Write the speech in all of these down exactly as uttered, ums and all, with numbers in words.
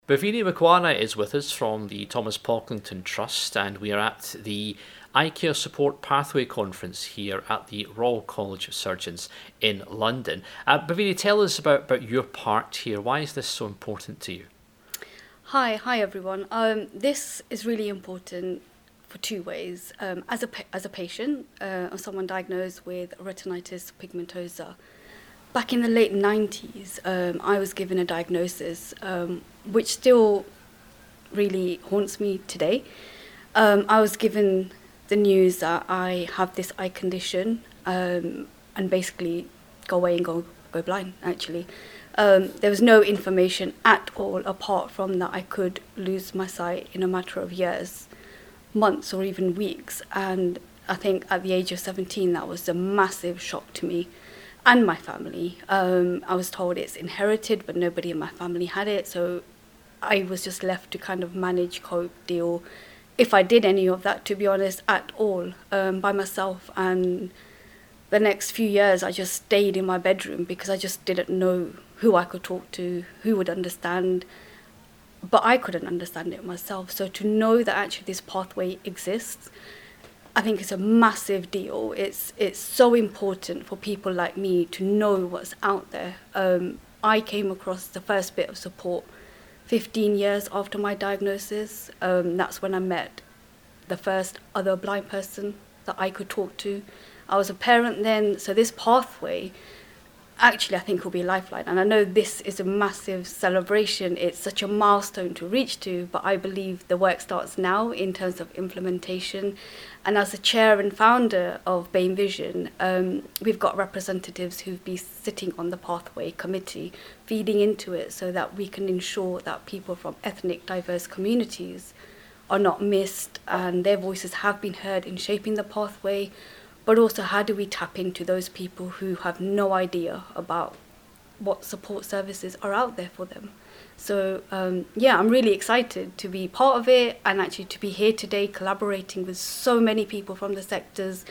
Bhavini Makwana is with us from the Thomas Pocklington Trust, and we are at the Eye Care Support Pathway Conference here at the Royal College of Surgeons in London. Uh, Bhavini, tell us about, about your part here. Why is this so important to you? Hi, hi everyone. Um, this is really important for two ways. Um, as a pa- as a patient, uh, or someone diagnosed with retinitis pigmentosa, back in the late nineties, um, I was given a diagnosis um, which still really haunts me today. Um, I was given the news that I have this eye condition um, and basically go away and go go blind, actually. Um, there was no information at all apart from that I could lose my sight in a matter of years, months or even weeks. And I think at the age of seventeen, that was a massive shock to me and my family. Um, I was told it's inherited, but nobody in my family had it. So I was just left to kind of manage, cope, deal, if I did any of that, to be honest, at all, um, by myself. And the next few years, I just stayed in my bedroom because I just didn't know who I could talk to, who would understand. But I couldn't understand it myself. So to know that actually this pathway exists, I think it's a massive deal. It's it's so important for people like me to know what's out there. Um, I came across the first bit of support fifteen years after my diagnosis. Um, that's when I met the first other blind person that I could talk to. I was a parent then, so this pathway actually I think will be a lifeline. And I know this is a massive celebration. It's such a milestone to reach to, but I believe the work starts now in terms of implementation. And as the chair and founder of BAME Vision, um, we've got representatives who've been sitting on the pathway committee, feeding into it so that we can ensure that people from ethnic diverse communities are not missed and their voices have been heard in shaping the pathway. But also, how do we tap into those people who have no idea about what support services are out there for them? So, um, yeah, I'm really excited to be part of it and actually to be here today collaborating with so many people from the sectors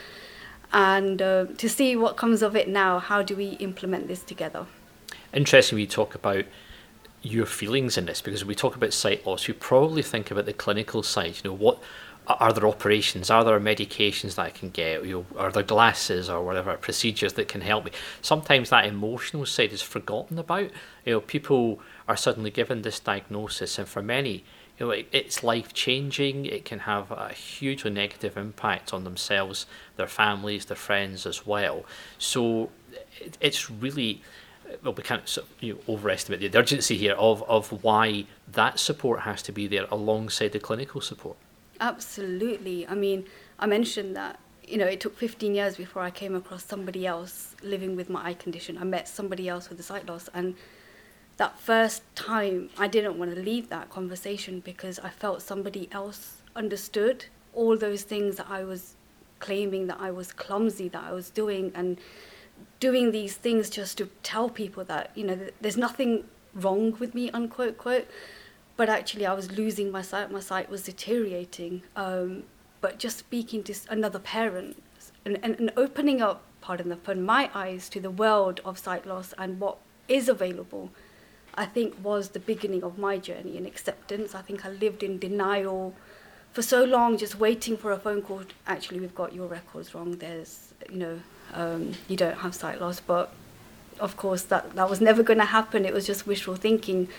and uh, to see what comes of it now. How do we implement this together? Interesting we talk about your feelings in this, because when we talk about sight loss, we probably think about the clinical side. You know, what are there operations? Are there medications that I can get? You know, are there glasses or whatever procedures that can help me? Sometimes that emotional side is forgotten about. You know, people are suddenly given this diagnosis, and for many, you know, it, it's life changing. It can have a hugely negative impact on themselves, their families, their friends as well. So it, it's really, well, we can't sort of, you know, overestimate the urgency here of of why that support has to be there alongside the clinical support. Absolutely. I mean, I mentioned that, you know, it took fifteen years before I came across somebody else living with my eye condition. I met somebody else with a sight loss, and that first time I didn't want to leave that conversation because I felt somebody else understood all those things that I was claiming, that I was clumsy, that I was doing, and doing these things just to tell people that, you know, there's nothing wrong with me, unquote, quote. But actually I was losing my sight, my sight was deteriorating. Um, but just speaking to another parent and, and, and opening up, pardon the pun, my eyes to the world of sight loss and what is available, I think was the beginning of my journey in acceptance. I think I lived in denial for so long, just waiting for a phone call. Actually, we've got your records wrong. There's, you know, um, you don't have sight loss. But of course, that, that was never going to happen. It was just wishful thinking.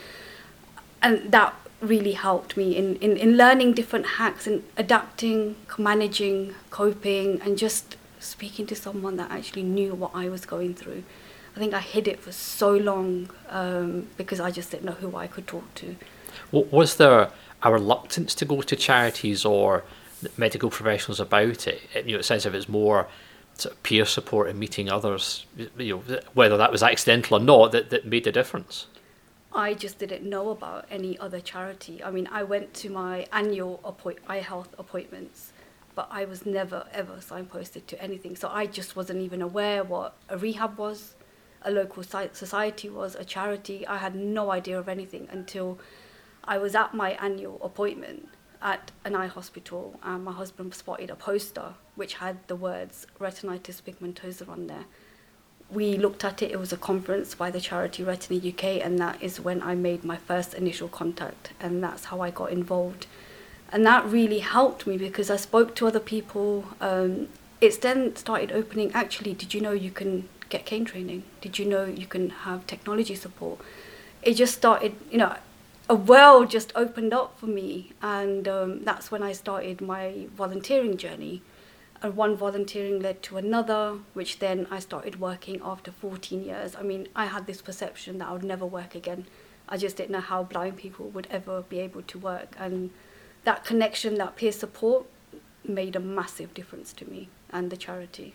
And that really helped me in, in, in learning different hacks and adapting, managing, coping, and just speaking to someone that actually knew what I was going through. I think I hid it for so long um, because I just didn't know who I could talk to. Was there a reluctance to go to charities or medical professionals about it? You know, it sounds as if it's more sort of peer support and meeting others, you know, whether that was accidental or not, that, that made a difference. I just didn't know about any other charity. I mean, I went to my annual appoint- eye health appointments, but I was never, ever signposted to anything. So I just wasn't even aware what a rehab was, a local society was, a charity. I had no idea of anything until I was at my annual appointment at an eye hospital, and my husband spotted a poster which had the words retinitis pigmentosa on there. we looked at it. It was a conference by the charity Retina U K, and that is when I made my first initial contact, and that's how I got involved. And that really helped me because I spoke to other people. Um, it's then started opening, actually, did you know you can get cane training? Did you know you can have technology support? It just started, you know, a world just opened up for me, and um, that's when I started my volunteering journey. And one volunteering led to another, which then I started working after fourteen years. I mean, I had this perception that I would never work again. I just didn't know how blind people would ever be able to work. And that connection, that peer support, made a massive difference to me and the charity.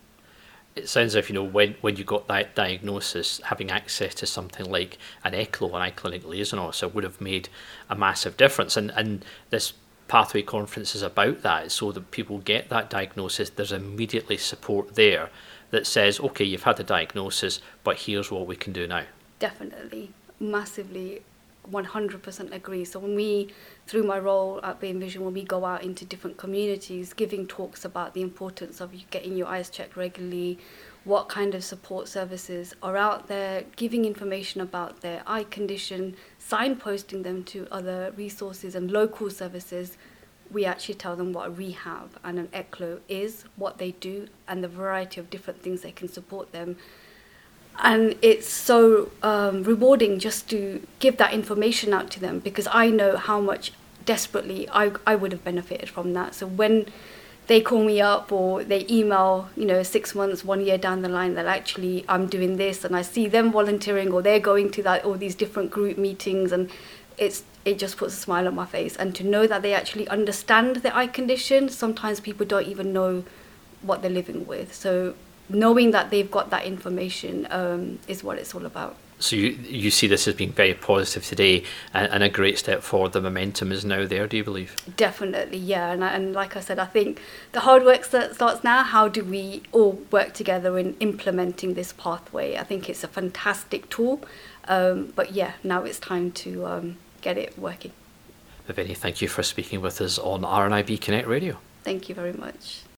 It sounds as if, you know, when, when you got that diagnosis, having access to something like an ECLO, an eye clinic liaison officer, would have made a massive difference. And, and this Pathway Conference is about that, so that people get that diagnosis. There's immediately support there that says, okay, you've had the diagnosis, but here's what we can do now. Definitely, massively, one hundred percent agree. So when we, through my role at Beam Vision, when we go out into different communities, giving talks about the importance of you getting your eyes checked regularly, what kind of support services are out there, giving information about their eye condition, signposting them to other resources and local services, we actually tell them what a rehab and an ECLO is, what they do, and the variety of different things that can support them. And it's so um, rewarding just to give that information out to them, because I know how much desperately I, I would have benefited from that. So when they call me up or they email, you know, six months, one year down the line that actually I'm doing this, and I see them volunteering or they're going to that all these different group meetings, and it's it just puts a smile on my face. And to know that they actually understand the eye condition, sometimes people don't even know what they're living with. So knowing that they've got that information um, is what it's all about. So you you see this as being very positive today, and, and a great step forward. The momentum is now there, do you believe? Definitely, yeah. And, and like I said, I think the hard work starts now. How do we all work together in implementing this pathway? I think it's a fantastic tool. Um, but yeah, now it's time to um, get it working. Viveni, thank you for speaking with us on R N I B Connect Radio. Thank you very much.